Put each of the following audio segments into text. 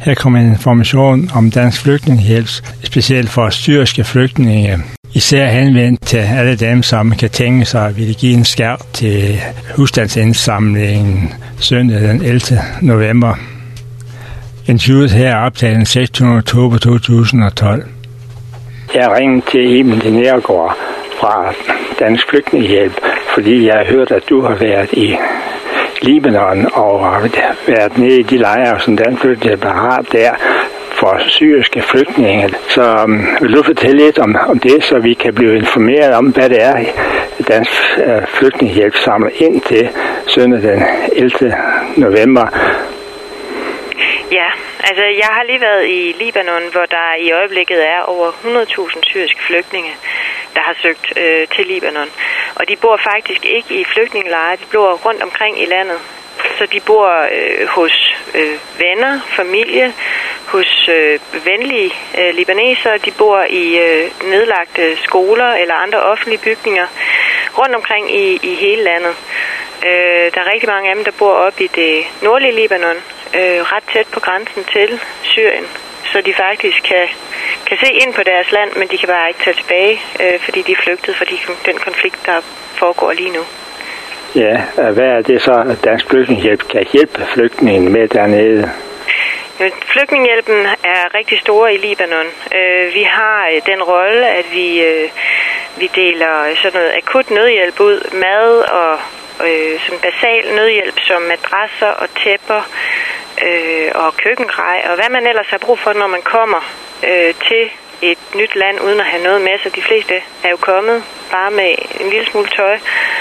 Her kommer information om Dansk Flygtningehjælp, specielt for syriske flygtninge. Især henvendt til alle dem, som kan tænke sig at ville give en skærv til husstandsindsamlingen søndag den 11. november. Interviewet her er optaget den 16. oktober 2012. Jeg ringede til Iben de Nærgaard fra Dansk Flygtningehjælp, fordi jeg har hørt, at du har været i Libanon og har været nede i de lejre, som Dansk Flygtningehjælp har der for syriske flygtninge. Så vil du fortælle lidt om det, så vi kan blive informeret om, hvad det er, Dansk Flygtningehjælp samler ind til søndag den 11. november. Ja, altså jeg har lige været i Libanon, hvor der i øjeblikket er over 100.000 syriske flygtninge, der har søgt til Libanon. Og de bor faktisk ikke i flygtningelejre, de bor rundt omkring i landet. Så de bor hos venner, familie, hos venlige libanesere. De bor i nedlagte skoler eller andre offentlige bygninger rundt omkring i hele landet. Der er rigtig mange af dem, der bor oppe i det nordlige Libanon, ret tæt på grænsen til Syrien. Så de faktisk kan se ind på deres land, men de kan bare ikke tage tilbage, fordi de er flygtet fra den konflikt, der foregår lige nu. Ja, hvad er det så, at Dansk Flygtningehjælp kan hjælpe flygtningen med dernede? Flygtningehjælpen er rigtig store i Libanon. Vi har den rolle, at vi deler sådan noget akut nødhjælp ud, mad og sådan basal nødhjælp som madrasser og tæpper og køkkengrej og hvad man ellers har brug for, når man kommer til et nyt land uden at have noget med sig. De fleste er jo kommet bare med en lille smule tøj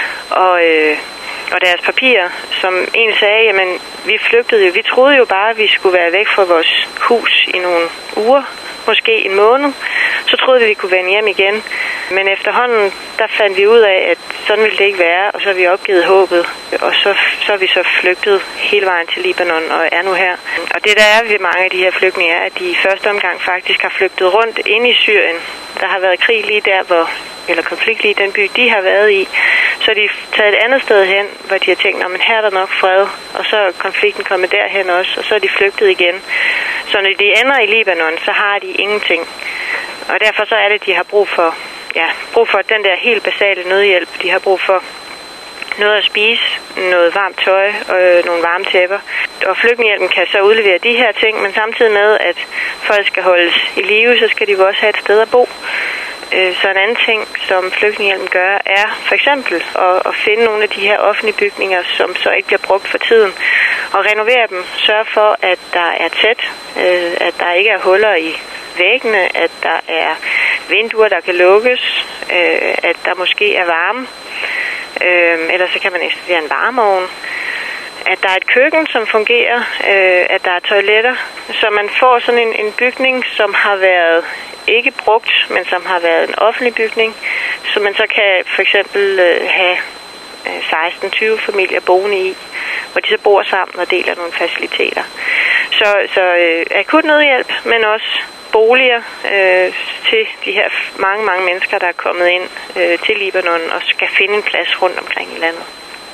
og deres papirer, som en sagde, jamen vi flygtede jo, vi troede jo bare, at vi skulle være væk fra vores hus i nogle uger, måske en måned, så troede vi kunne vende hjem igen. Men efterhånden, der fandt vi ud af, at sådan ville det ikke være, og så har vi opgivet håbet, og så er vi så flygtet hele vejen til Libanon og er nu her. Og det der er ved mange af de her flygtninge er, at de i første omgang faktisk har flygtet rundt inde i Syrien. Der har været krig lige der, eller konflikt lige i den by, de har været i. Så er de taget et andet sted hen, hvor de har tænkt, men her er der nok fred, og så er konflikten kommet derhen også, og så er de flygtet igen. Så når de ender i Libanon, så har de ingenting. Og derfor så er det, at de har brug for den der helt basale nødhjælp. De har brug for noget at spise, noget varmt tøj og nogle varme tæpper. Og flygtningehjælpen kan så udlevere de her ting, men samtidig med, at folk skal holdes i live, så skal de jo også have et sted at bo. Så en anden ting, som flygtningehjælpen gør, er for eksempel at finde nogle af de her offentlige bygninger, som så ikke bliver brugt for tiden, og renovere dem. Sørge for, at der er tæt, at der ikke er huller i væggene, at der er vinduer, der kan lukkes, at der måske er varme, ellers så kan man installere en varmeovn, at der er et køkken, som fungerer, at der er toiletter, så man får sådan en bygning, som har været ikke brugt, men som har været en offentlig bygning, så man så kan for eksempel have 16-20 familier boende i, hvor de så bor sammen og deler nogle faciliteter. Så akut nødhjælp, men også boliger til de her mange mennesker, der er kommet ind til Libanon og skal finde en plads rundt omkring i landet.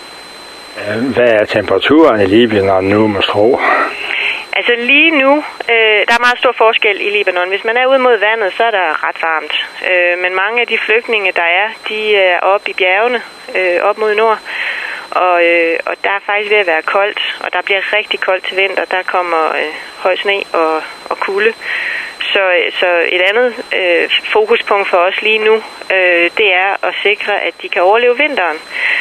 Hvad er temperaturen i Libanon nu, må tro? Altså lige nu, der er meget stor forskel i Libanon. Hvis man er ude mod vandet, så er der ret varmt. Men mange af de flygtninge, der er, de er oppe i bjergene, op mod nord. Og der er faktisk ved at være koldt, og der bliver rigtig koldt til vinter. Der kommer høj sne og kulde. Så et andet fokuspunkt for os lige nu, det er at sikre, at de kan overleve vinteren.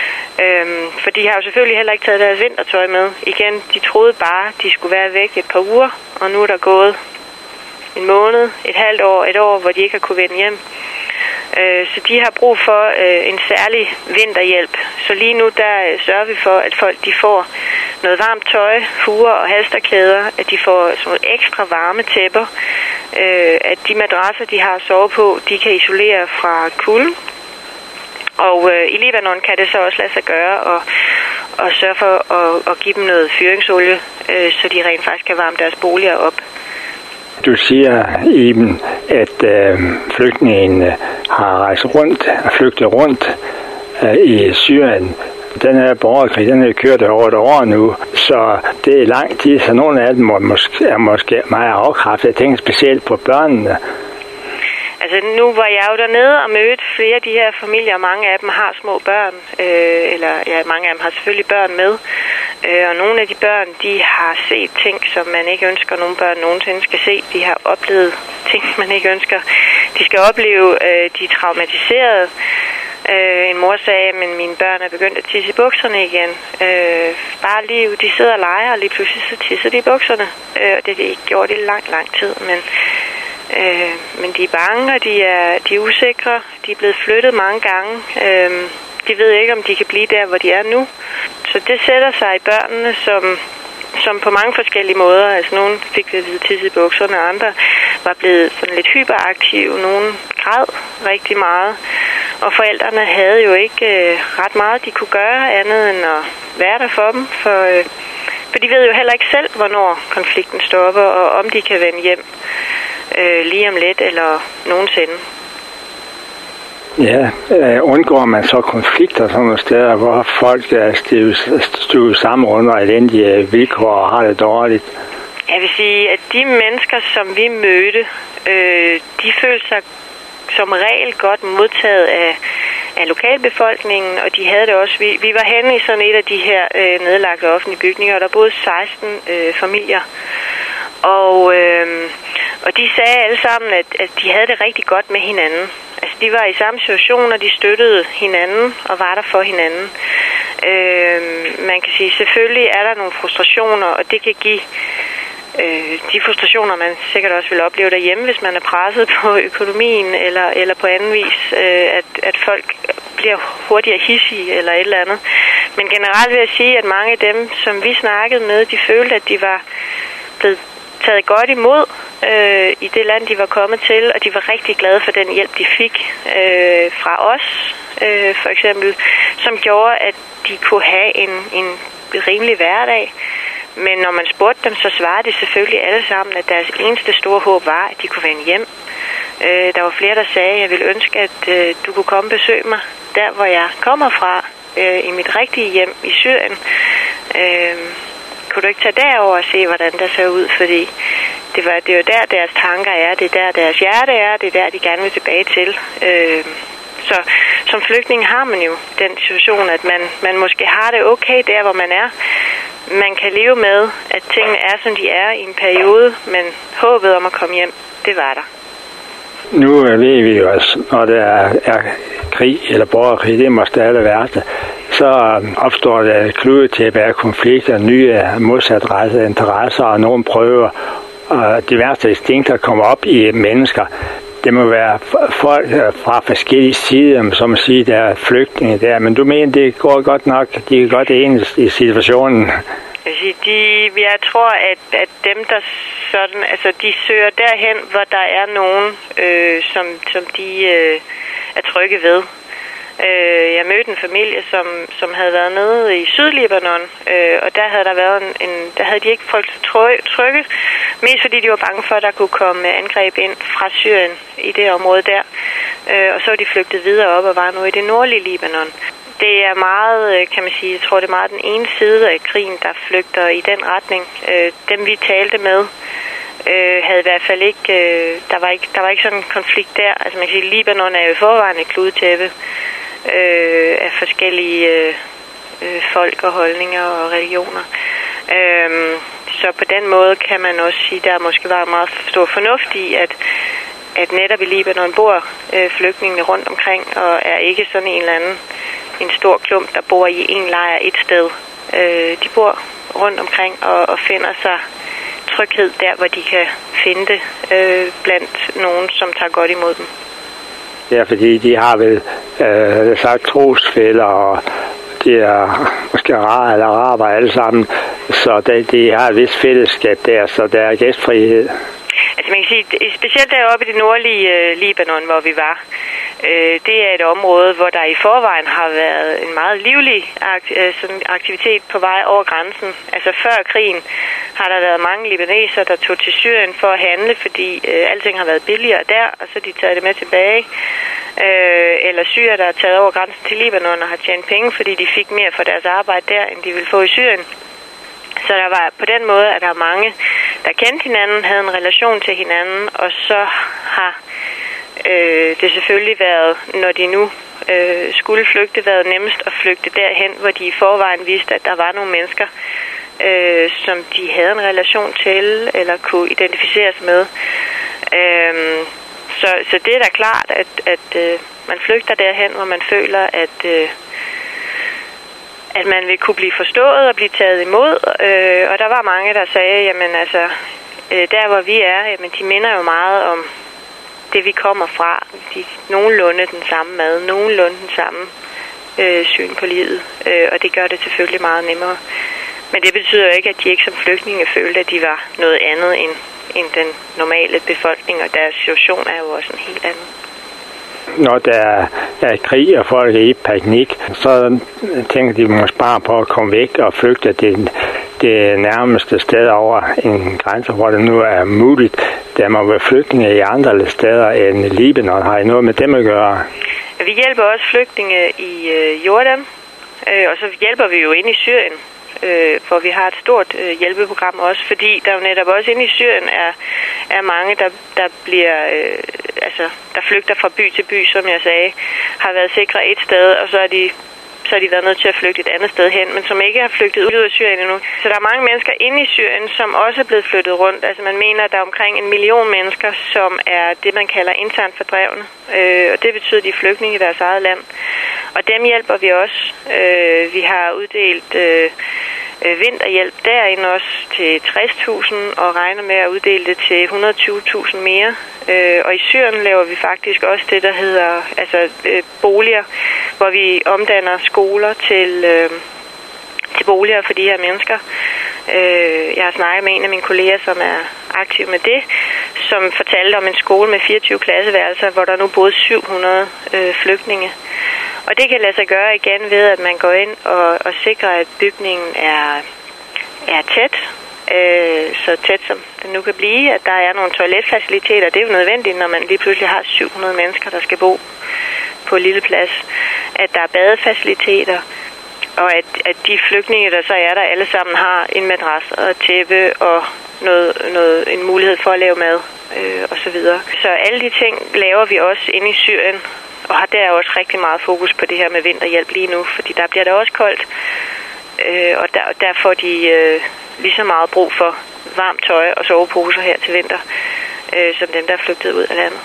For de har jo selvfølgelig heller ikke taget deres vintertøj med. Igen, de troede bare, de skulle være væk et par uger, og nu er der gået en måned, et halvt år, et år, hvor de ikke har kunne vende hjem. Så de har brug for en særlig vinterhjælp. Så lige nu, der sørger vi for, at folk de får noget varmt tøj, huer og halsterklæder, at de får sådan noget ekstra varme tæpper, at de madrasser, de har at sove på, de kan isolere fra kulden. Og i Libanon kan det så også lade sig gøre og sørge for at give dem noget fyringsolie, så de rent faktisk kan varme deres boliger op. Du siger, Iben, at flygtningene har rejst rundt og flygtet rundt i Syrien. Den her borgerkrig, den er kørt over et år nu, så det er lang tid, så nogle af dem er måske meget afkræftet. Jeg tænker specielt på børnene. Altså nu var jeg jo dernede og mødte flere af de her familier, og mange af dem har små børn, mange af dem har selvfølgelig børn med, og nogle af de børn, de har set ting, som man ikke ønsker, nogen børn nogensinde skal se. De har oplevet ting, man ikke ønsker. De skal opleve, de er traumatiseret. En mor sagde, men mine børn er begyndt at tisse i bukserne igen. Bare lige, de sidder og leger, og lige pludselig så tisser de i bukserne. Og det har de ikke gjort i lang tid, men de er bange, og de er usikre. De er blevet flyttet mange gange. De ved ikke, om de kan blive der, hvor de er nu. Så det sætter sig i børnene, som på mange forskellige måder. Altså nogle fik det at tisse i bukserne, og andre var blevet sådan lidt hyperaktive. Nogle græd rigtig meget. Og forældrene havde jo ikke ret meget, de kunne gøre andet end at være der for dem. For de ved jo heller ikke selv, hvornår konflikten stopper, og om de kan vende hjem lige om lidt eller nogensinde. Ja, undgår man så konflikter sådan nogle steder, hvor folk er støvet sammen under elendige vilkår og har det dårligt? Jeg vil sige, at de mennesker, som vi mødte, de følte sig som regel godt modtaget af lokalbefolkningen, og de havde det også. Vi var henne i sådan et af de her nedlagte offentlige bygninger, og der boede 16 familier. Og de sagde alle sammen, at de havde det rigtig godt med hinanden. Altså, de var i samme situation, og de støttede hinanden og var der for hinanden. Man kan sige, selvfølgelig er der nogle frustrationer, og det kan give de frustrationer, man sikkert også vil opleve derhjemme, hvis man er presset på økonomien eller på anden vis, at folk bliver hurtigere hissige eller et eller andet. Men generelt vil jeg sige, at mange af dem, som vi snakkede med, de følte, at de var blevet taget godt imod i det land, de var kommet til, og de var rigtig glade for den hjælp, de fik fra os, for eksempel, som gjorde, at de kunne have en rimelig hverdag. Men når man spurgte dem, så svarede de selvfølgelig alle sammen, at deres eneste store håb var, at de kunne vende hjem. Der var flere, der sagde, at jeg ville ønske, at du kunne komme og besøge mig der, hvor jeg kommer fra, i mit rigtige hjem i Syrien. Kunne du ikke tage derover og se, hvordan der ser ud? Fordi det er jo der, deres tanker er, det er der, deres hjerte er, det er der, de gerne vil tilbage til. Så som flygtning har man jo den situation, at man måske har det okay der, hvor man er. Man kan leve med, at tingene er, som de er i en periode, men håbet om at komme hjem, det var der. Nu ved vi jo, at når der er krig eller borgerkrig, det må stadig værste, så opstår der kludetæppe af konflikter, nye modsatrettede interesser, og nogle prøver, og diverse instinkter kommer op i mennesker. Det må være folk fra forskellige sider, som siger, der er flygtninge der, men du mener, det går godt nok, de er godt enes i situationen? Jeg tror, at dem, der sådan, altså de søger derhen, hvor der er nogen, som de er trygge ved. Jeg mødte en familie, som havde været nede i Sydlibanon, og der havde der været der havde de ikke følt sig trygge, mest fordi de var bange for, at der kunne komme angreb ind fra Syrien i det område der. Og så var de flygtet videre op og var nu i det nordlige Libanon. Det er meget, kan man sige, jeg tror det er meget den ene side af krigen, der flygter i den retning. Dem vi talte med, havde i hvert fald ikke, der var ikke sådan en konflikt der. Altså man kan sige, Libanon er jo i forvejen et kludetæppe af forskellige folk og holdninger og religioner. Så på den måde kan man også sige, der måske var meget stor fornuft i, at netop i Libanon bor flygtningene rundt omkring, og er ikke sådan en stor klump, der bor i en lejr et sted. De bor rundt omkring og finder sig tryghed der, hvor de kan finde det blandt nogen, som tager godt imod dem. Ja, fordi de har vel sagt trosfæller, og de er måske araber alle sammen, så de har et vist fællesskab der, så der er gæstfrihed. Altså man kan sige, specielt deroppe i det nordlige Libanon, hvor vi var, Det er et område, hvor der i forvejen har været en meget livlig aktivitet på vej over grænsen. Altså før krigen har der været mange libaneser, der tog til Syrien for at handle, fordi alting har været billigere der, og så de taget det med tilbage. Eller syrer, der er taget over grænsen til Libanon og har tjent penge, fordi de fik mere for deres arbejde der, end de ville få i Syrien. Så der var på den måde, at der er mange, der kendte hinanden, havde en relation til hinanden, og så har det selvfølgelig været, når de nu skulle flygte, været nemmest at flygte derhen, hvor de i forvejen vidste, at der var nogle mennesker, som de havde en relation til, eller kunne identificeres med. Så det er da klart, at man flygter derhen, hvor man føler, at man vil kunne blive forstået og blive taget imod. Og der var mange, der sagde, jamen altså, der hvor vi er, jamen de minder jo meget om det, vi kommer fra. De nogenlunde den samme mad, nogenlunde den samme syn på livet. Og det gør det selvfølgelig meget nemmere. Men det betyder jo ikke, at de ikke som flygtninge følte, at de var noget andet end den normale befolkning, og deres situation er jo også en helt anden. Når der er krig, og folk er i panik, så tænker de måske bare på at komme væk og flygte det nærmeste sted over en grænse, hvor det nu er muligt. Der må være flygtninge i andre steder end Libanon. Har I noget med dem at gøre? Vi hjælper også flygtninge i Jordan, og så hjælper vi jo ind i Syrien, hvor vi har et stort hjælpeprogram også, fordi der jo netop også inde i Syrien er mange, der bliver, der flygter fra by til by, som jeg sagde, har været sikre et sted, og så har de været nødt til at flygte et andet sted hen, men som ikke har flygtet ud af Syrien endnu. Så der er mange mennesker inde i Syrien, som også er blevet flyttet rundt. Altså man mener, at der er omkring 1 million mennesker, som er det, man kalder internt fordrevne. Og det betyder, de er flygtninge i deres eget land. Og dem hjælper vi også. Vi har uddelt vinterhjælp derinde også til 60.000 og regner med at uddele det til 120.000 mere. Og i Syrien laver vi faktisk også det, der hedder boliger, hvor vi omdanner skoler til boliger for de her mennesker. Jeg har snakket med en af mine kolleger, som er aktiv med det, som fortalte om en skole med 24 klasseværelser, hvor der nu boede 700 flygtninge. Og det kan lade sig gøre igen ved, at man går ind og sikrer, at bygningen er tæt, så tæt som den nu kan blive, at der er nogle toiletfaciliteter. Det er jo nødvendigt, når man lige pludselig har 700 mennesker, der skal bo på en lille plads. At der er badefaciliteter, og at de flygtninge, der så er der, alle sammen har en madras og et tæppe og en mulighed for at lave mad osv. Så alle de ting laver vi også inde i Syrien, og har der også rigtig meget fokus på det her med vinterhjælp lige nu, fordi der bliver det også koldt, og der får de lige så meget brug for varmt tøj og soveposer her til vinter, som dem, der er flygtet ud af landet.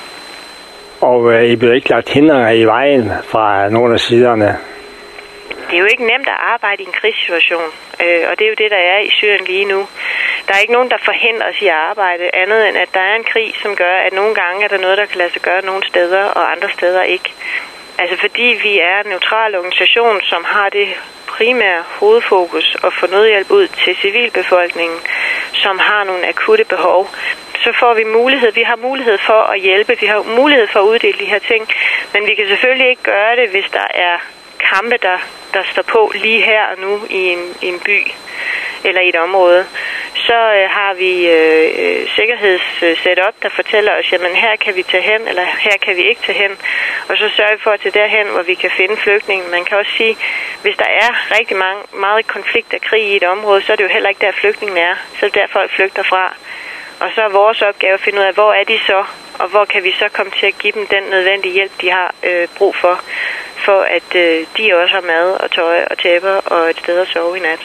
Og I bliver ikke lagt hindringer i vejen fra nogle af siderne? Det er jo ikke nemt at arbejde i en krigssituation, og det er jo det, der er i Syrien lige nu. Der er ikke nogen, der forhindrer os i at arbejde, andet end at der er en krig, som gør, at nogle gange er der noget, der kan lade sig gøre nogle steder, og andre steder ikke. Altså fordi vi er en neutral organisation, som har det primære hovedfokus at få nødhjælp ud til civilbefolkningen, som har nogle akutte behov, så får vi mulighed. Vi har mulighed for at hjælpe, vi har mulighed for at uddele de her ting, men vi kan selvfølgelig ikke gøre det, hvis der er kampe, der står på lige her og nu i en by eller i et område. Så har vi sikkerhedssetup, der fortæller os, jamen her kan vi tage hen, eller her kan vi ikke tage hen. Og så sørger vi for at tage derhen, hvor vi kan finde flygtningen. Man kan også sige, hvis der er rigtig meget konflikt og krig i et område, så er det jo heller ikke der flygtningen er. Så er det der folk flygter fra. Og så er vores opgave at finde ud af, hvor er de så, og hvor kan vi så komme til at give dem den nødvendige hjælp, de har brug for at de også har mad og tøj og tæpper og et sted at sove i nat.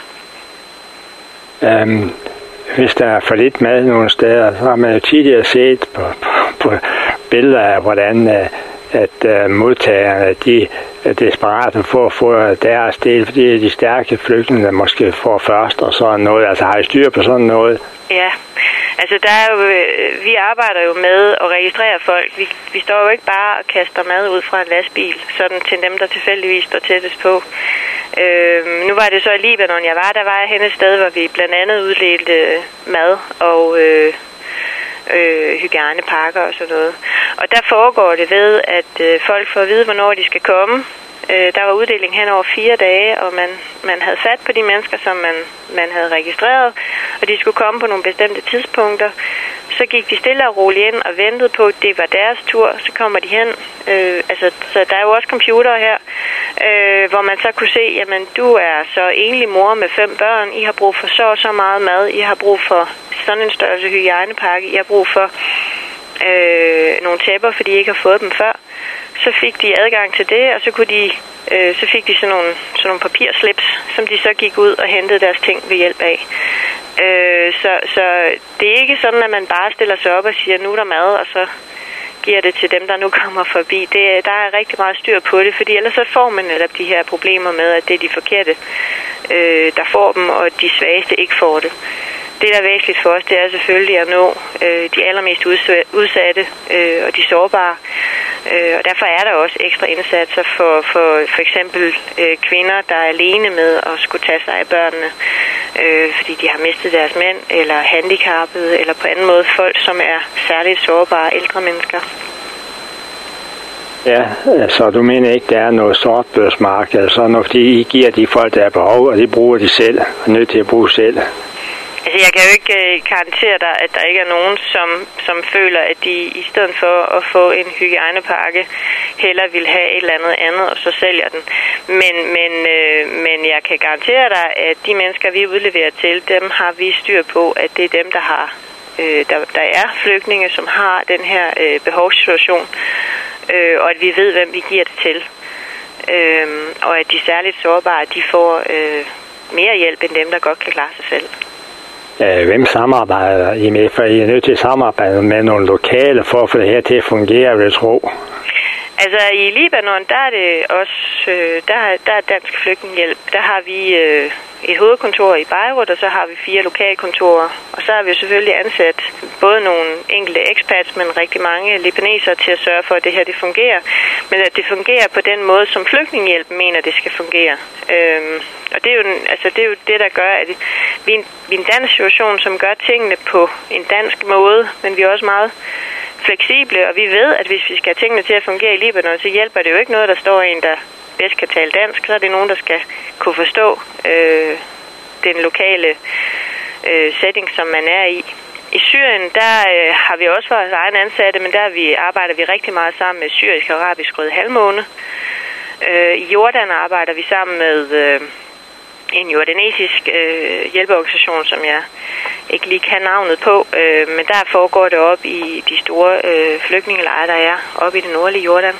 Hvis der er for lidt mad nogle steder, så har man jo tidligere set på billeder af, hvordan at modtagerne de er desperate for at få deres del, fordi de stærke flygtninge måske får først og sådan noget. Altså har I styr på sådan noget? Ja, altså der er jo, vi arbejder jo med at registrere folk. Vi står jo ikke bare og kaster mad ud fra en lastbil, sådan til dem, der tilfældigvis står tættest på. Nu var det så i Libanon, der var jeg hen et sted, hvor vi blandt andet uddelte mad og hygiejnepakker og sådan noget. Og der foregår det ved, at folk får at vide, hvornår de skal komme. Der var uddeling hen over 4 dage, og man havde fat på de mennesker, som man havde registreret, og de skulle komme på nogle bestemte tidspunkter. Så gik de stille og roligt ind og ventede på, at det var deres tur. Så kommer de hen. Så der er jo også computere her, hvor man så kunne se, jamen du er så enlig mor med 5 børn. I har brug for så meget mad. I har brug for sådan en størrelse hygiejnepakke. I har brug for nogle tæpper, fordi I ikke har fået dem før. Så fik de adgang til det, og så fik de sådan nogle papirslips, som de så gik ud og hentede deres ting ved hjælp af. Så det er ikke sådan, at man bare stiller sig op og siger, nu er der mad, og så giver det til dem, der nu kommer forbi. Der er rigtig meget styr på det, fordi ellers så får man netop de her problemer med, at det er de forkerte, der får dem, og de svageste ikke får det. Det, der er væsentligt for os, det er selvfølgelig at nå de allermest udsatte og de sårbare. Og derfor er der også ekstra indsatser for eksempel kvinder, der er alene med at skulle tage sig af børnene, fordi de har mistet deres mænd, eller handicappede, eller på anden måde folk, som er særligt sårbare ældre mennesker. Ja, så du mener ikke, der er noget sortbørsmarked, altså når I giver de folk, der er behov, og de bruger de selv, og er nødt til at bruge selv? Altså, jeg kan jo ikke garantere dig, at der ikke er nogen, som føler, at de i stedet for at få en hygiejnepakke, hellere vil have et eller andet, og så sælger den. Men jeg kan garantere dig, at de mennesker, vi udleverer til, dem har vi styr på, at det er dem, der har der er flygtninge, som har den her behovssituation, og at vi ved, hvem vi giver det til. Og at de særligt sårbare, de får mere hjælp end dem, der godt kan klare sig selv. Hvem samarbejder I med? For I er nødt til at samarbejde med nogle lokale for at få det her til at fungere, vil jeg tro. Altså i Libanon, der er det også, der er Dansk Flygtningehjælp. Der har vi et hovedkontor i Beirut, og så har vi 4 lokalkontorer. Og så har vi selvfølgelig ansat både nogle enkelte expats, men rigtig mange libanesere til at sørge for, at det her det fungerer. Men at det fungerer på den måde, som Flygtningehjælp mener, det skal fungere. Og det er jo det, der gør, at vi er en dansk situation, som gør tingene på en dansk måde, men vi er også meget fleksible, og vi ved, at hvis vi skal have tingene til at fungere i Libanon, så hjælper det jo ikke noget, der står en, der bedst kan tale dansk, så er det nogen, der skal kunne forstå den lokale setting, som man er i. I Syrien, der har vi også vores egen ansatte, men der arbejder vi rigtig meget sammen med Syrisk og Arabisk Røde Halvmåne. I Jordan arbejder vi sammen med en jordanesisk hjælpeorganisation, som jeg ikke lige kan navnet på, men der foregår det op i de store flygtningelejre, der er oppe i det nordlige Jordan.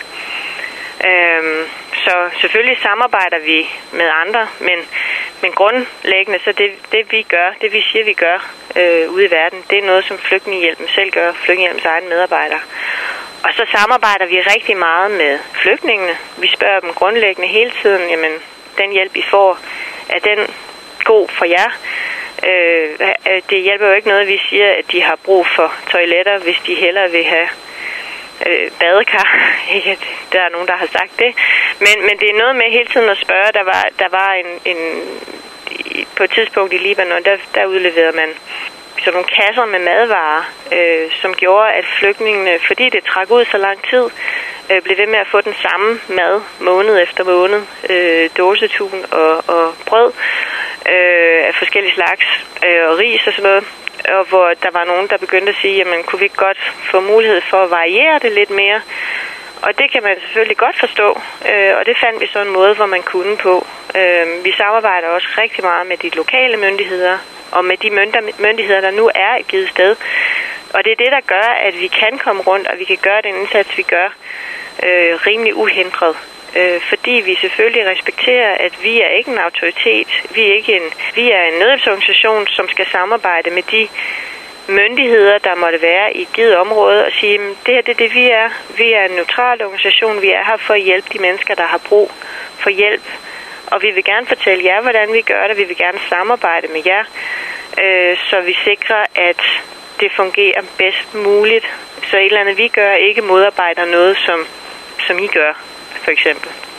Så selvfølgelig samarbejder vi med andre, men grundlæggende så det vi gør, det vi siger vi gør ude i verden, det er noget som Flygtningehjælpen selv gør, Flygtningehjælpens egen medarbejdere. Og så samarbejder vi rigtig meget med flygtningene. Vi spørger dem grundlæggende hele tiden, jamen den hjælp I får, er den god for jer? Det hjælper jo ikke noget, vi siger, at de har brug for toiletter, hvis de hellere vil have badekar. Ikke at der er nogen, der har sagt det. Men det er noget med hele tiden at spørge. Der var på et tidspunkt i Libanon, der udleverede man sådan nogle kasser med madvarer, som gjorde, at flygtningene, fordi det trak ud så lang tid, blev ved med at få den samme mad måned efter måned. Dåsetun og brød af forskellige slags, og ris og sådan noget. Og hvor der var nogen, der begyndte at sige, jamen kunne vi ikke godt få mulighed for at variere det lidt mere? Og det kan man selvfølgelig godt forstå, og det fandt vi så en måde, hvor man kunne på. Vi samarbejder også rigtig meget med de lokale myndigheder, og med de myndigheder, der nu er et givet sted. Og det er det, der gør, at vi kan komme rundt, og vi kan gøre den indsats, vi gør, rimelig uhindret. Fordi vi selvfølgelig respekterer, at vi er ikke en autoritet. Vi er en nødhjælpsorganisation, som skal samarbejde med de myndigheder, der måtte være i et givet område, og sige, at det her det er det, vi er. Vi er en neutral organisation. Vi er her for at hjælpe de mennesker, der har brug for hjælp. Og vi vil gerne fortælle jer, hvordan vi gør det. Vi vil gerne samarbejde med jer, så vi sikrer, at det fungerer bedst muligt. Så et eller andet, vi gør, ikke modarbejder noget, som I gør, for eksempel.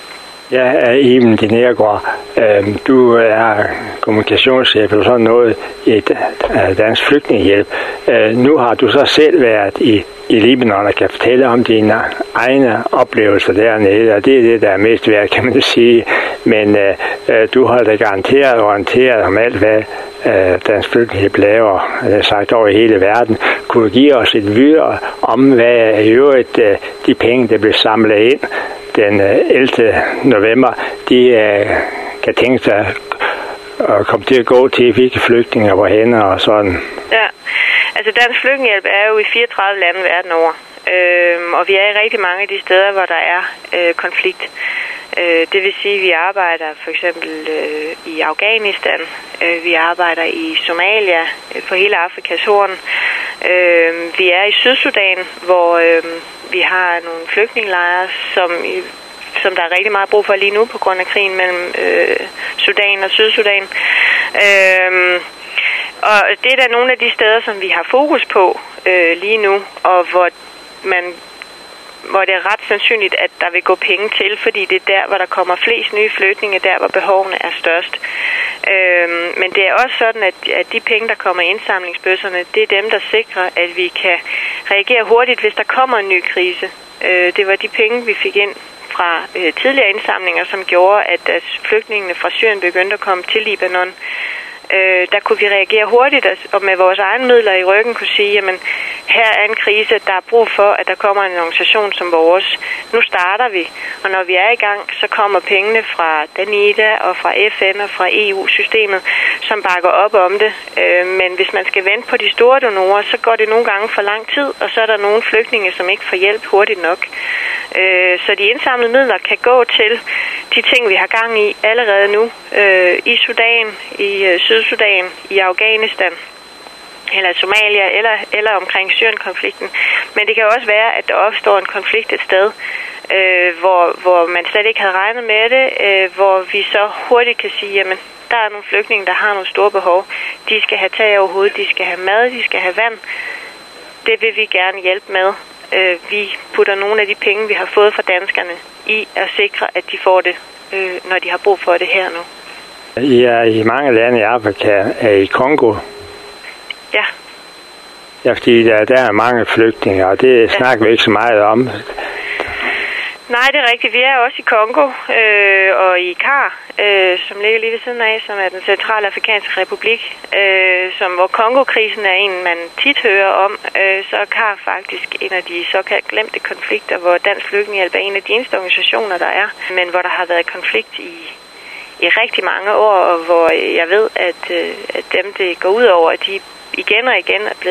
Jeg er Iben Dinergaard. Du er kommunikationschef eller sådan noget i Dansk Flygtningehjælp. Nu har du så selv været i Libanon og kan fortælle om dine egne oplevelser dernede, og det er det, der er mest værd, kan man sige. Men du har da garanteret orienteret om alt, hvad Dansk Flygtningehjælp laver, sagt over i hele verden. Kunne du give os et videre om, hvad i øvrigt de penge, der blev samlet ind den 11. november, de kan tænke sig at komme til at gå til, hvilke flygtninge, hvorhenne og sådan. Ja, altså Dansk Flygtningehjælp er jo i 34 lande verden over, og vi er i rigtig mange af de steder, hvor der er konflikt. Det vil sige, at vi arbejder for eksempel i Afghanistan, vi arbejder i Somalia, på hele Afrikas Horn. Vi er i Sydsudan, hvor vi har nogle flygtningelejre, som der er rigtig meget brug for lige nu på grund af krigen mellem Sudan og Sydsudan. Og det er da nogle af de steder, som vi har fokus på lige nu, og hvor det er ret sandsynligt, at der vil gå penge til, fordi det er der, hvor der kommer flest nye flygtninge, der hvor behovene er størst. Men det er også sådan, at de penge, der kommer i indsamlingsbøsserne, det er dem, der sikrer, at vi kan reagere hurtigt, hvis der kommer en ny krise. Det var de penge, vi fik ind fra tidligere indsamlinger, som gjorde, at da flygtningene fra Syrien begyndte at komme til Libanon, der kunne vi reagere hurtigt og med vores egne midler i ryggen kunne sige, jamen her er en krise, der er brug for, at der kommer en organisation som vores. Nu starter vi, og når vi er i gang, så kommer pengene fra Danida og fra FN og fra EU-systemet, som bakker op om det. Men hvis man skal vente på de store donorer, så går det nogle gange for lang tid, og så er der nogle flygtninge, som ikke får hjælp hurtigt nok. Så de indsamlede midler kan gå til de ting, vi har gang i allerede nu i Sudan, i Sydsudan, i Afghanistan, eller Somalia, eller omkring Syrien-konflikten. Men det kan også være, at der opstår en konflikt et sted, hvor man slet ikke havde regnet med det, hvor vi så hurtigt kan sige, jamen, der er nogle flygtninge, der har nogle store behov. De skal have tag over hovedet, de skal have mad, de skal have vand. Det vil vi gerne hjælpe med. Vi putter nogle af de penge, vi har fået fra danskerne, i at sikre, at de får det, når de har brug for det her nu. I er i mange lande i Afrika, er i Kongo. Ja. Ja, fordi der er mange flygtninge, og det snakker vi ikke så meget om. Nej, det er rigtigt. Vi er også i Kongo og i CAR, som ligger lige ved siden af, som er den centrale afrikanske republik, hvor Kongo-krisen er en, man tit hører om. Så er CAR faktisk en af de såkaldt glemte konflikter, hvor Dansk Flygtningehjælp er en af de eneste organisationer, der er, men hvor der har været konflikt i rigtig mange år, og hvor jeg ved, at dem, det går ud over, at de igen og igen er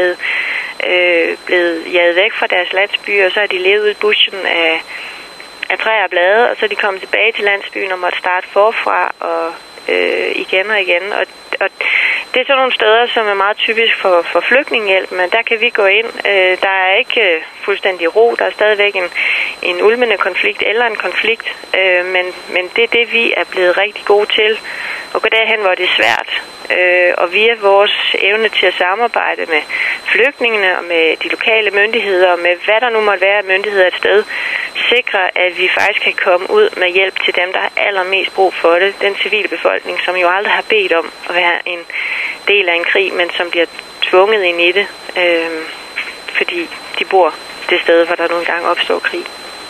blevet jaget væk fra deres landsbyer, og så har de levet ud i bushen af træer og blade, og så er de kommet tilbage til landsbyen og måtte starte forfra og igen og igen. Og det er sådan nogle steder, som er meget typisk for flygtningehjælp, men der kan vi gå ind. Der er ikke fuldstændig ro, der er stadigvæk en ulmende konflikt eller en konflikt, men det er det, vi er blevet rigtig gode til. Og gå derhen, hvor det er svært. Og via vores evne til at samarbejde med flygtningene og med de lokale myndigheder og med hvad der nu måtte være af myndigheder et sted, sikre, at vi faktisk kan komme ud med hjælp til dem, der har allermest brug for det. Den civile befolkning, som jo aldrig har bedt om at være en del af en krig, men som bliver tvunget ind i det, fordi de bor det sted, hvor der nogle gange opstår krig.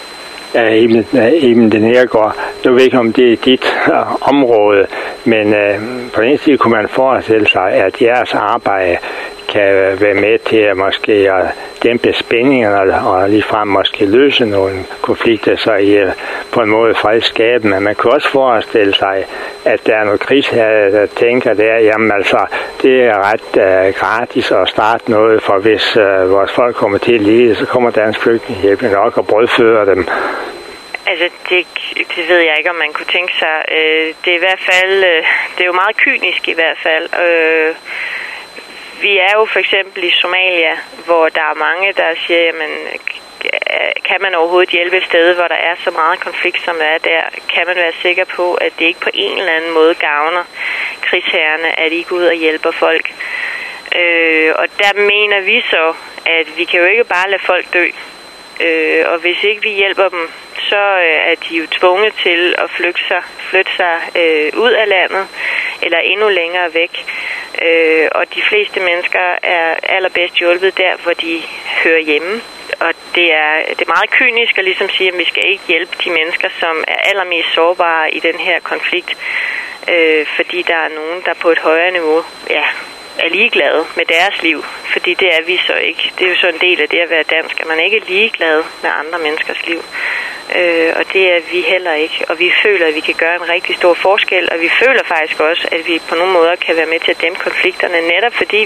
Iben Dinergaard, nu ved ikke, om det er dit område, men på den ene side kunne man forestille sig, at jeres arbejde kan være med til at måske at dæmpe spændingerne og ligefrem måske løse nogle konflikter, så I på en måde fredsskabende. Men man kan også forestille sig, at der er noget krigsherre, der tænker der, jamen altså, det er ret gratis at starte noget, for hvis vores folk kommer til at lide, så kommer Dansk Flygtningehjælp nok og brødføder dem. Altså, det ved jeg ikke, om man kunne tænke sig. Det er i hvert fald, det er jo meget kynisk i hvert fald. Vi er jo for eksempel i Somalia, hvor der er mange, der siger, jamen, kan man overhovedet hjælpe et sted, hvor der er så meget konflikt, som der er der? Kan man være sikker på, at det ikke på en eller anden måde gavner krigsherrerne, at de går ud og hjælper folk? Og der mener vi så, at vi kan jo ikke bare lade folk dø. Og hvis ikke vi hjælper dem, så er de jo tvunget til at flytte sig ud af landet eller endnu længere væk. Og de fleste mennesker er allerbedst hjulpet der, hvor de hører hjemme. Og det er meget kynisk at ligesom sige, at vi skal ikke hjælpe de mennesker, som er allermest sårbare i den her konflikt. Fordi der er nogen, der på et højere niveau er ligeglade med deres liv. Fordi det er vi så ikke. Det er jo så en del af det at være dansk, at man ikke er ligeglad med andre menneskers liv. Og det er vi heller ikke. Og vi føler, at vi kan gøre en rigtig stor forskel. Og vi føler faktisk også, at vi på nogle måder kan være med til at dæmpe konflikterne. Netop fordi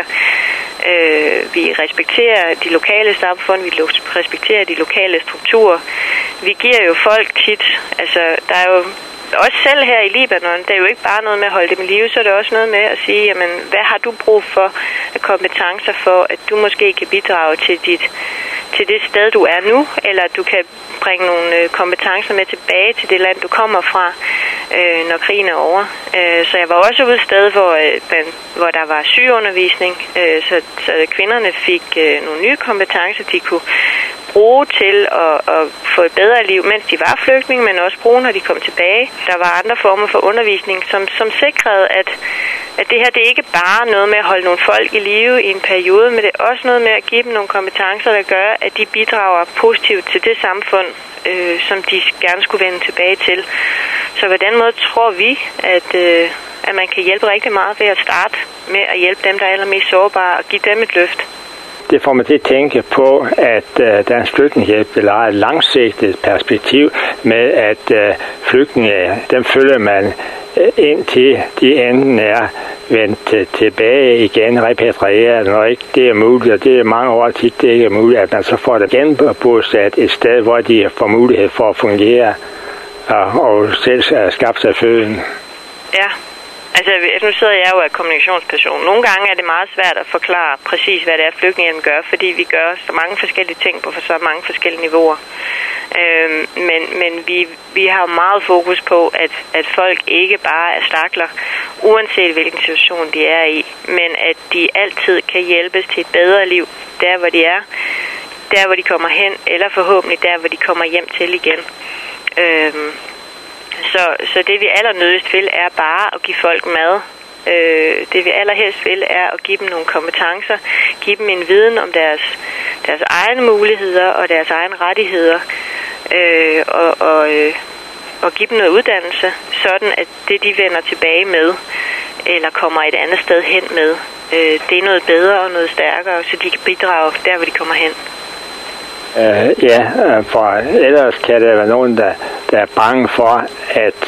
vi respekterer de lokale samfund, vi respekterer de lokale strukturer. Vi giver jo folk tit, altså der er jo også selv her i Libanon, det er jo ikke bare noget med at holde dem i live, så er det også noget med at sige, jamen, hvad har du brug for af kompetencer for, at du måske kan bidrage til det sted, du er nu, eller du kan bringe nogle kompetencer med tilbage til det land, du kommer fra, når krigen er over. Så jeg var også ude et sted, hvor der var sygeundervisning, så kvinderne fik nogle nye kompetencer, de kunne bruge til at få et bedre liv, mens de var flygtninge, men også bruge, når de kom tilbage. Der var andre former for undervisning, som sikrede, at det her det er ikke bare noget med at holde nogle folk i live i en periode, men det er også noget med at give dem nogle kompetencer, der gør, at de bidrager positivt til det samfund, som de gerne skulle vende tilbage til. Så på den måde tror vi, at man kan hjælpe rigtig meget ved at starte med at hjælpe dem, der er allermest sårbare, og give dem et løft. Det får mig til at tænke på, at Dansk Flygtningehjælp vil have et langsigtet perspektiv med, at flygtninge, dem følger man indtil de enten er vendt tilbage igen, repatrieret, når ikke det er muligt, og det er mange år tit, det ikke er muligt, at man så får det genbosat et sted, hvor de får mulighed for at fungere og selv skabe sig føden. Ja. Altså, nu sidder jeg jo af kommunikationsperson. Nogle gange er det meget svært at forklare præcis, hvad det er, flygtningehjælpen gør, fordi vi gør så mange forskellige ting på så mange forskellige niveauer. Men vi har meget fokus på, at folk ikke bare er stakler, uanset hvilken situation de er i, men at de altid kan hjælpes til et bedre liv, der hvor de er, der hvor de kommer hen, eller forhåbentlig der hvor de kommer hjem til igen. Så det vi allernødigst vil er bare at give folk mad. Det vi allerhelst vil er at give dem nogle kompetencer, give dem en viden om deres egne muligheder og deres egne rettigheder, og give dem noget uddannelse, sådan at det de vender tilbage med, eller kommer et andet sted hen med, det er noget bedre og noget stærkere, så de kan bidrage der hvor de kommer hen. For ellers kan der være nogen, der er bange for, at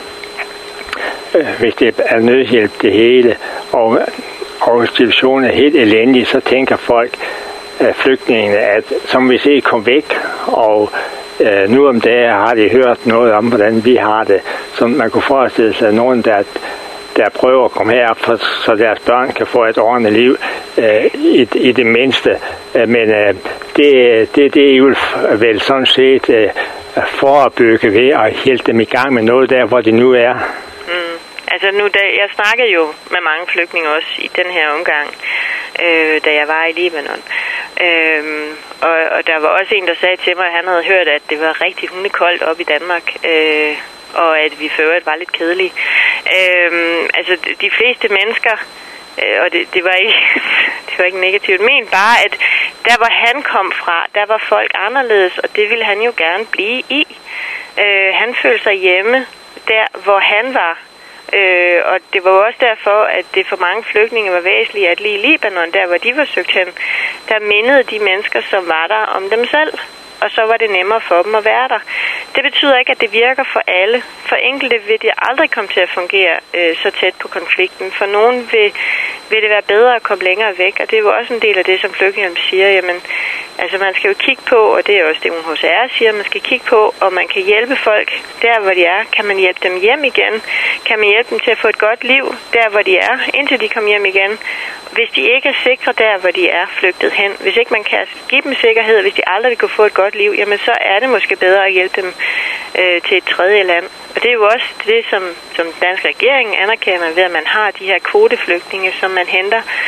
hvis det er nødhjælp det hele, og situationen er helt elendig, så tænker folk, flygtningene, at som hvis I kom væk, og nu om dagen har de hørt noget om, hvordan vi har det, så man kunne forestille sig nogen, der prøver at komme herop, så deres børn kan få et ordentligt liv i det mindste. Men det er jo vel sådan set forebygge ved at hjælpe dem i gang med noget der, hvor de nu er. Altså jeg snakkede jo med mange flygtninge også i den her omgang, da jeg var i Libanon. Og der var også en, der sagde til mig, at han havde hørt, at det var rigtig hundekoldt op i Danmark. Og at vi for øvrigt var lidt kedelige. Altså de fleste mennesker, og det var ikke negativt, men bare at der hvor han kom fra, der var folk anderledes, og det ville han jo gerne blive i. Han følte sig hjemme der hvor han var. Og det var også derfor, at det for mange flygtninge var væsentligt, at lige i Libanon, der hvor de var søgt hen, der mindede de mennesker, som var der, om dem selv. Og så var det nemmere for dem at være der. Det betyder ikke, at det virker for alle. For enkelte vil det aldrig komme til at fungere så tæt på konflikten. For nogen vil det være bedre at komme længere væk. Og det er jo også en del af det, som flygtningerne siger. Jamen, altså man skal jo kigge på, og det er også det, UNHCR siger, man skal kigge på, om man kan hjælpe folk der, hvor de er. Kan man hjælpe dem hjem igen? Kan man hjælpe dem til at få et godt liv der, hvor de er, indtil de kommer hjem igen? Hvis de ikke er sikre der, hvor de er flygtet hen, hvis ikke man kan give dem sikkerhed, hvis de aldrig vil kunne få et godt liv, jamen så er det måske bedre at hjælpe dem til et tredje land. Og det er jo også det, som den danske regering anerkender ved, at man har de her kvoteflygtninge, som man henter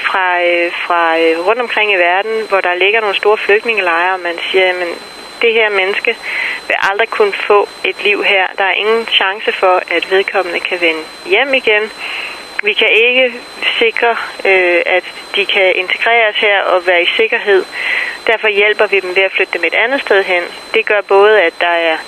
fra rundt omkring i verden, hvor der ligger nogle store flygtningelejre, og man siger, men det her menneske vil aldrig kunne få et liv her. Der er ingen chance for, at vedkommende kan vende hjem igen. Vi kan ikke sikre, at de kan integreres her og være i sikkerhed. Derfor hjælper vi dem ved at flytte dem et andet sted hen. Det gør både, at der er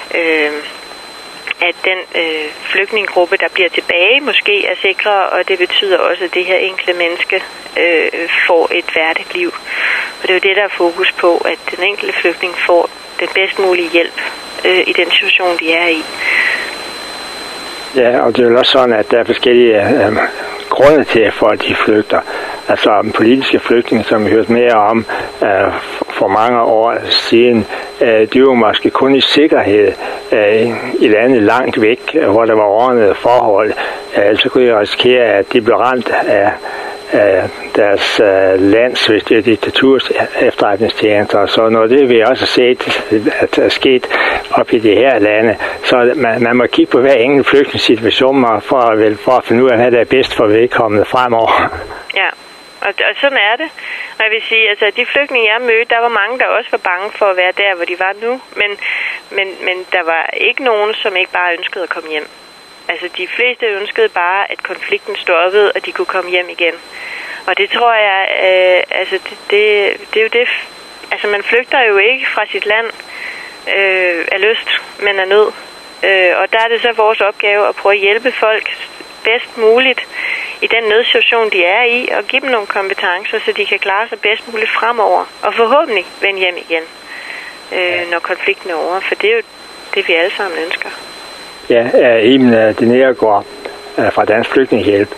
at den flygtninggruppe, der bliver tilbage, måske er sikre, og det betyder også, at det her enkelte menneske får et værdigt liv. Og det er jo det, der er fokus på, at den enkelte flygtning får den bedst mulige hjælp i den situation, de er i. Ja, og det er jo også sådan, at der er forskellige grunde til, at folk de flygter. Altså politiske flygtninge, som vi hørte mere om for mange år siden, de var måske kun i sikkerhed i landet langt væk, hvor der var ordnede forhold. Så kunne de risikere, at de blev ramt af deres lands, hvis det er diktaturs efterretningstjenester og sådan noget. Det vil jeg også set, at der er sket op i det her lande. Så man må kigge på hver enkelt flygtningssituation for at finde ud af, hvad der er bedst for vedkommende fremover. Ja, og sådan er det. Og jeg vil sige, altså de flygtninge, jeg mødte, der var mange, der også var bange for at være der, hvor de var nu. Men der var ikke nogen, som ikke bare ønskede at komme hjem. Altså, de fleste ønskede bare, at konflikten stoppede, og de kunne komme hjem igen. Og det tror jeg, det er jo det. Altså, man flygter jo ikke fra sit land af lyst, men af nød. Og der er det så vores opgave at prøve at hjælpe folk bedst muligt i den nødsituation, de er i, og give dem nogle kompetencer, så de kan klare sig bedst muligt fremover, og forhåbentlig vende hjem igen, når konflikten er over. For det er jo det, vi alle sammen ønsker. Ja, Iben Deneergaard fra Dansk Flygtningehjælp.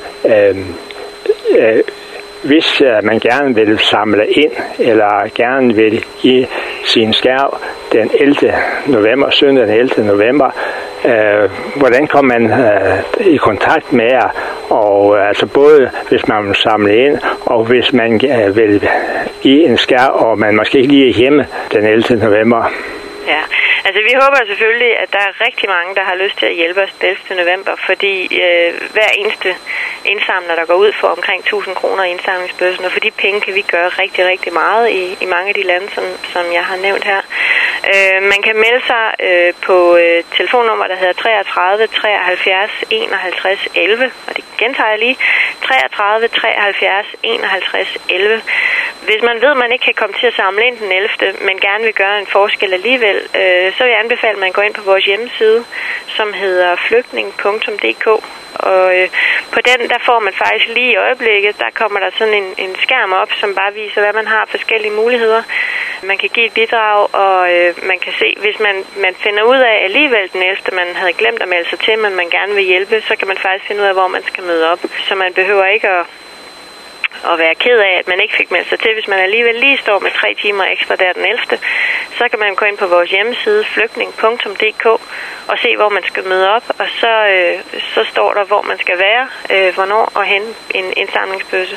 Hvis man gerne vil samle ind, eller gerne vil give sin skærv den 11. november, søndag den 11. november, hvordan kommer man i kontakt med jer? Og altså både hvis man vil samle ind, og hvis man vil give en skærv, og man måske ikke lige er hjemme den 11. november. Ja, altså vi håber selvfølgelig, at der er rigtig mange, der har lyst til at hjælpe os den 11. november, fordi hver eneste indsamler, der går ud for omkring 1.000 kroner i indsamlingsbøssen, og for de penge kan vi gøre rigtig, rigtig meget i mange af de lande, som jeg har nævnt her. Man kan melde sig på telefonnummer, der hedder 33 73 51 11, og det gentager jeg lige, 33 73 51 11. Hvis man ved, at man ikke kan komme til at samle ind den 11., men gerne vil gøre en forskel alligevel, så vil jeg anbefale, at man går ind på vores hjemmeside, som hedder flygtning.dk. Og på den, der får man faktisk lige i øjeblikket, der kommer der sådan en skærm op, som bare viser, hvad man har forskellige muligheder. Man kan give et bidrag, og man kan se, hvis man finder ud af alligevel den 11., man havde glemt at melde sig til, men man gerne vil hjælpe, så kan man faktisk finde ud af, hvor man skal møde op. Så man behøver ikke at være ked af, at man ikke fik meldt sig til. Hvis man alligevel lige står med 3 timer ekstra der den 11., så kan man gå ind på vores hjemmeside, flygtning.dk, og se, hvor man skal møde op, og så står der, hvor man skal være, hvornår, og hente en indsamlingsbøsse.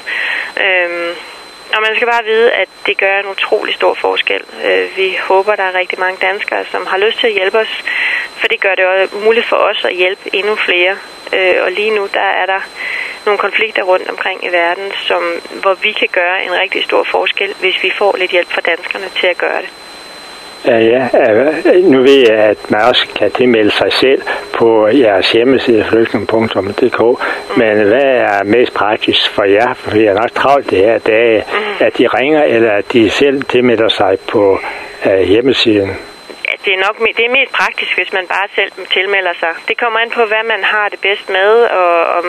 Og man skal bare vide, at det gør en utrolig stor forskel. Vi håber, der er rigtig mange danskere, som har lyst til at hjælpe os, for det gør det også muligt for os at hjælpe endnu flere. Og lige nu, der er der nogle konflikter rundt omkring i verden, hvor vi kan gøre en rigtig stor forskel, hvis vi får lidt hjælp fra danskerne til at gøre det. Ja, nu ved jeg, at man også kan tilmelde sig selv på jeres hjemmeside flygtning.dk, men hvad er mest praktisk for jer? For jeg er nok travlt det her dage, at de ringer, eller at de selv tilmelder sig på hjemmesiden? Det er mest praktisk, hvis man bare selv tilmelder sig. Det kommer an på, hvad man har det bedst med, og om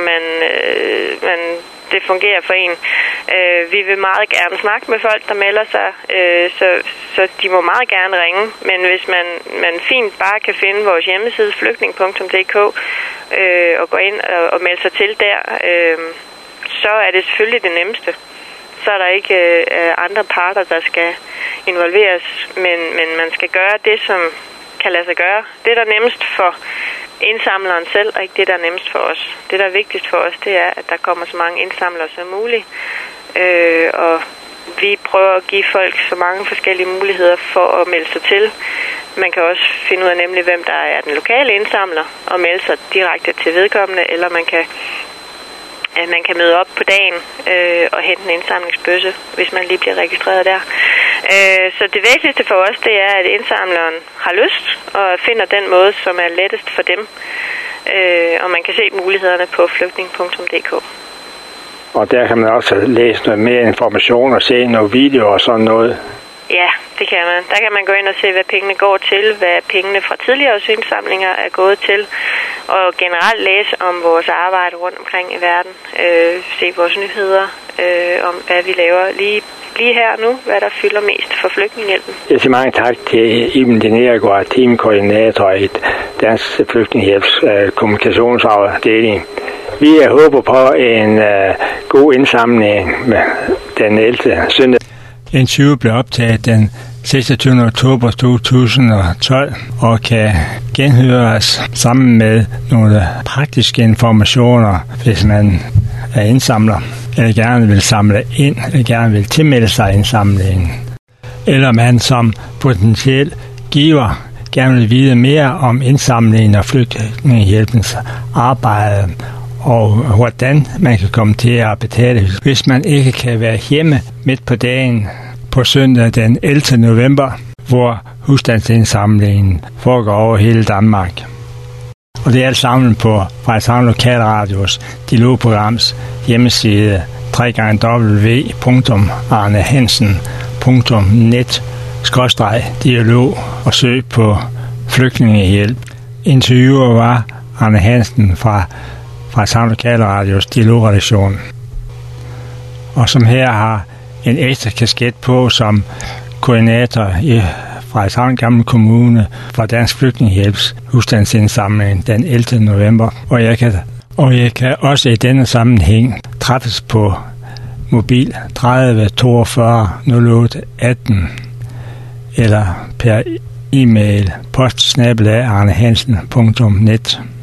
det fungerer for en. Vi vil meget gerne snakke med folk, der melder sig, så de må meget gerne ringe. Men hvis man fint bare kan finde vores hjemmeside, flygtning.dk, og gå ind og melde sig til der, så er det selvfølgelig det nemmeste. Så er der ikke andre parter, der skal involveres, men man skal gøre det, som kan lade sig gøre. Det, der er nemmest for indsamleren selv, og ikke det, der er nemmest for os. Det, der er vigtigst for os, det er, at der kommer så mange indsamlere som muligt. Og vi prøver at give folk så mange forskellige muligheder for at melde sig til. Man kan også finde ud af nemlig, hvem der er den lokale indsamler, og melde sig direkte til vedkommende, eller man kan at man kan møde op på dagen og hente en indsamlingsbøsse, hvis man lige bliver registreret der. Så det væsentligste for os, det er, at indsamleren har lyst og finder den måde, som er lettest for dem. Og man kan se mulighederne på flygtning.dk. Og der kan man også læse noget mere information og se nogle videoer og sådan noget. Ja, det kan man. Der kan man gå ind og se, hvad pengene går til, hvad pengene fra tidligere indsamlinger er gået til, og generelt læse om vores arbejde rundt omkring i verden. Se vores nyheder om, hvad vi laver lige her nu, hvad der fylder mest for Flygtningehjælpen. Jeg siger mange tak til Iben Denergaard, teamkoordinator i Dansk Flygtningehjælps kommunikationsafdeling. Vi håber på en god indsamling med den 11. søndag. Interviewet blev optaget den 26. oktober 2012 og kan genhøres sammen med nogle praktiske informationer, hvis man er indsamler, eller gerne vil samle ind, eller gerne vil tilmelde sig indsamlingen. Eller man som potentiel giver gerne vil vide mere om indsamlingen og Flygtningehjælpens arbejde, og hvordan man kan komme til at betale, hvis man ikke kan være hjemme midt på dagen på søndag den 11. november, hvor husstandsindsamlingen foregår over hele Danmark. Og det er alt sammen på Frederikshavn Lokalradios dialogprograms hjemmeside www.arnehansen.net/dialog og søg på Flygtningehjælp. Interviewer var Arne Hansen fra Frederikshavn Lokalradios dialogredaktion. Og som her har en ekstra kasket på som koordinator i Frederikshavn Gamle Kommune fra Dansk Flygtningehjælps husstandsindsamling den 11. november. Og jeg kan også i denne sammenhæng træffes på mobil 30 42 08 18 eller per e-mail post@arnehansen.net.